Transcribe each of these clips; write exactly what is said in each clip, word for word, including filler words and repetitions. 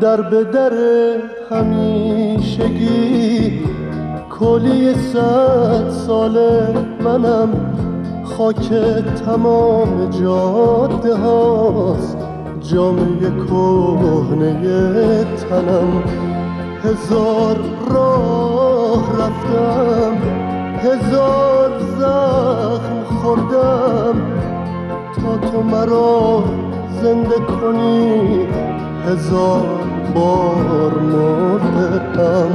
در به در همیشگی کلی صد ساله منم، خاک تمام جاده هاست جامعه کهنه تنم. هزار راه رفتم، هزار زخم خوردم تا تو مرا زنده کنی، هزار بار مردم.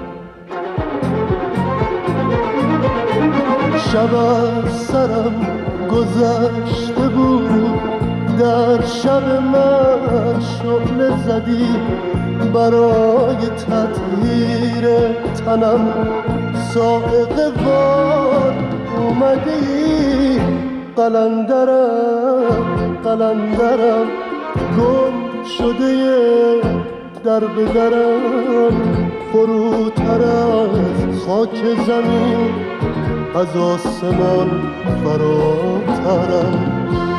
شب از سرم گذشته بود، در شب من شعله زدی برای تطهیر تنم. صاعقه وار اومدی، قلندرم قلندرم گم شده در به درم. فروتر از خاک زمین از آسمان فراترم.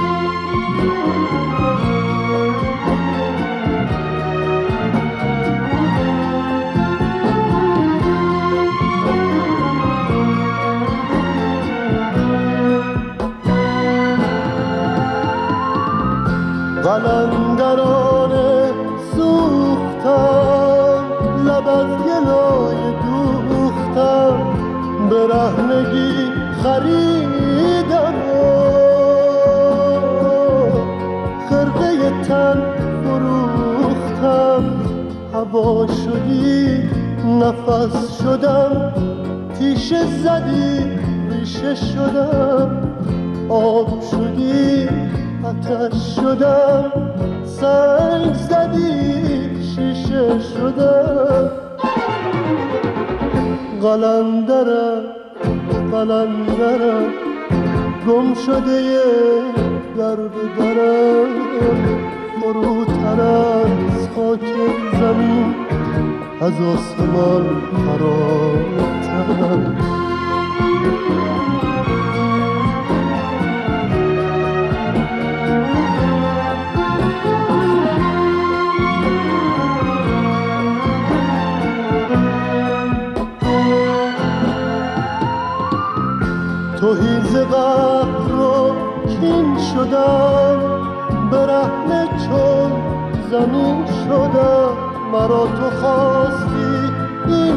قلندرانه سوختم، لب از گلای دوختم، برهنگی خریدم و خرقه تن فروختم. هوا شدی نفس شدم، تیشه زدی ریشه شدم. آب شدی آتش شدم، سنگ زدی شیشه شدم. قلندرم قلندرم گم شده در به درم. فروتر از خاک زمین از آسمان فراترم. توهی ز قهر و کین شدم، برهنه چون زمین شدم. مرا تو خواستی این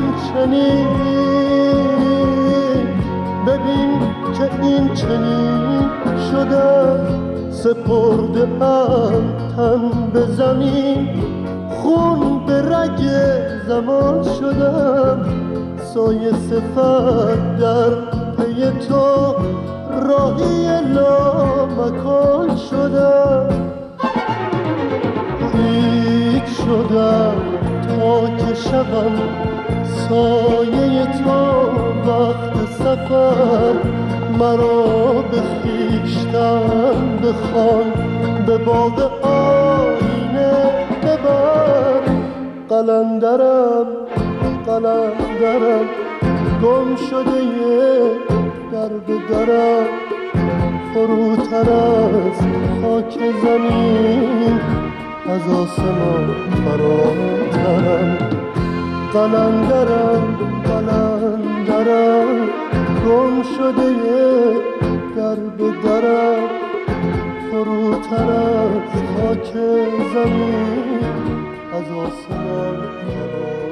چنین، ببین که این چنین شدم. سپرده ام تن به زمین، خون به رگ زمان شدم. سایه صفت در پی تو راهی لامکان شدم. هیچ شدم تا که شوم سایه تو وقت سفر. مرا به خویشتن بخوان، به باغ آینه ببر. قلندرم قلندرم گم شده در به درم. فروتر از خاک زمین از آسمان فراترم. قلندرم قلندرم گم شده در به درم. فروتر از خاک زمین از آسمان فراترم.